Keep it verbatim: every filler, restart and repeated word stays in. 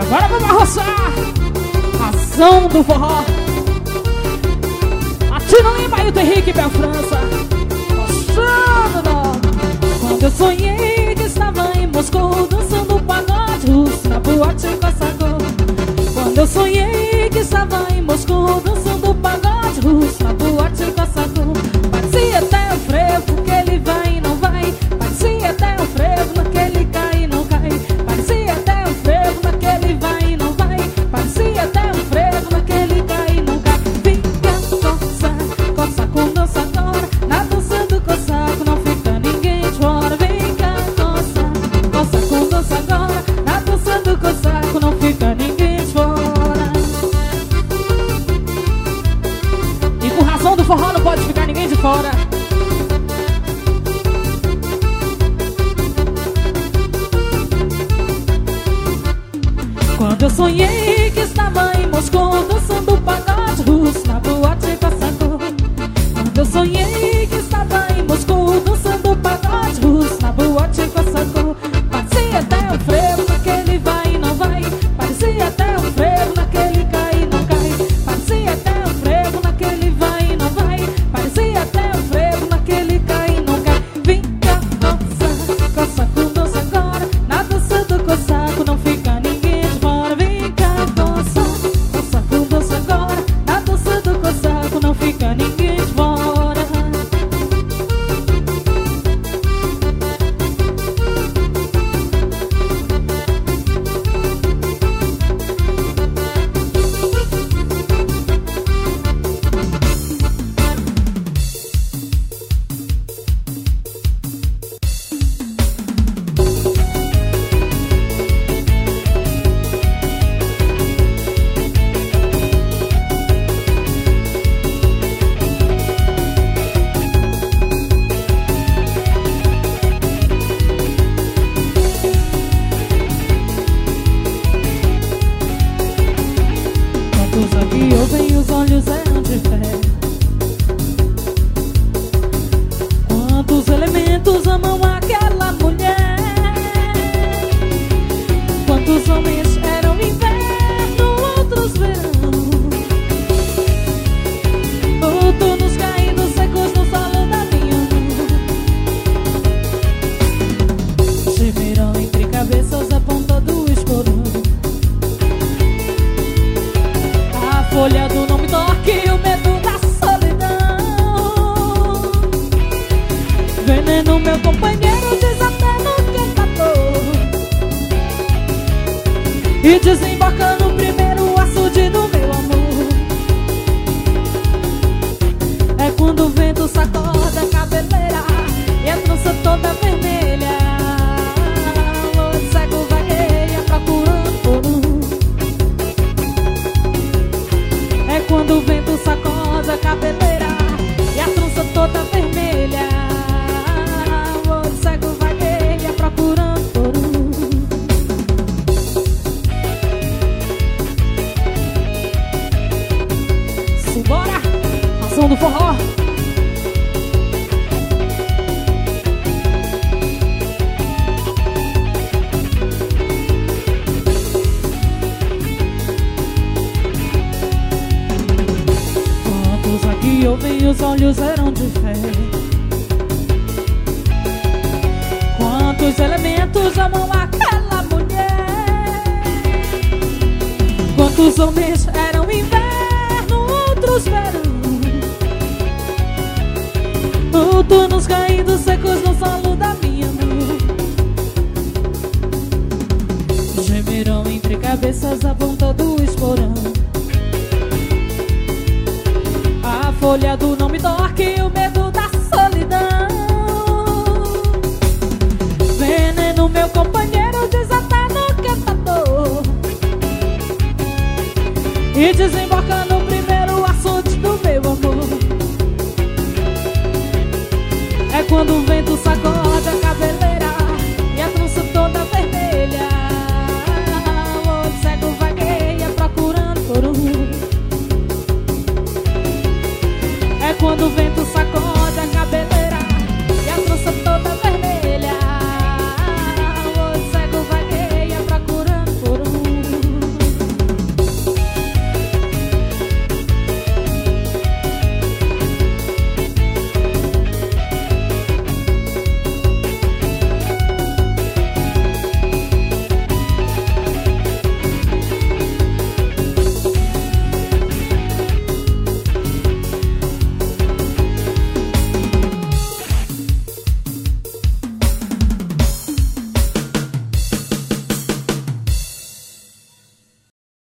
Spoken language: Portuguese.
agora vamos arroçar. Razão do forró. Latino Lima e o Henrique Bel França. Quando eu sonhei que estava em Moscou, dançando pagode russo na boate Cossacô. Quando eu sonhei que estava em Moscou, dançando pagode russo na boate Cossacô. Parecia até o frevo que ele vai e não vai. Parecia até o frevo naquele cai e não cai. Parecia até o frevo naquele vai e não vai. Parecia até o frevo naquele cai e não cai. Fica coça, coça com dança agora. Na dança do Cossaco não fica ninguém de fora. Vem cá, coça, coça com dança agora. Na dança do Cossaco não fica ninguém de fora. E com razão do forró não pode ficar ninguém de fora. Quando eu sonhei que estava em Moscou, dançando pagode russo na boate Cossacô. Quando eu sonhei que estava em Moscou, dançando pagode russo na boate Cossacô. Parecia até o frevo naquele vai e não vai. Parecia até o frevo naquele cai e não cai. Parecia até o frevo naquele vai e não vai. Parecia até o frevo naquele cai e não cai. Vem cá, coça, coça com dança agora. Na dança do Cossaco não fica ninguém de fora. Vem cá, coça, coça com dança agora. Na dança do Cossaco não fica ninguém de fora. Quantos aqui ouvem os olhos eram de fé? Quantos elementos amam aquela mulher? Quantos homens eram inverno, outros verão, outonos caindo secos no solo da minha mão. Gemerão entre cabeças a ponta do esporão. A folha do não me toque, o medo da solidão. Veneno meu companheiro diz até no cantador. E desemboca no primeiro açude do meu amor. É quando o vento sacode a cabeleira e a trança toda vermelha. O olho cego vagueia procurando por um. É quando o vento sacode a cabeleira e a trança toda vermelha. O olho cego vagueia procurando por um. Simbora, razão do forró. Quantos aqui ouvem os olhos eram de fé? Quantos elementos amam aquela mulher? Quantos homens eram inverno, outros verão, outonos caindo secos no solo da minha mão. Gemerão entre cabeças a ponta do esporão. A folha do não me toque, o medo da solidão. Veneno meu companheiro diz até no cantador. E desemboca no primeiro açude do meu amor. É quando o vento sacode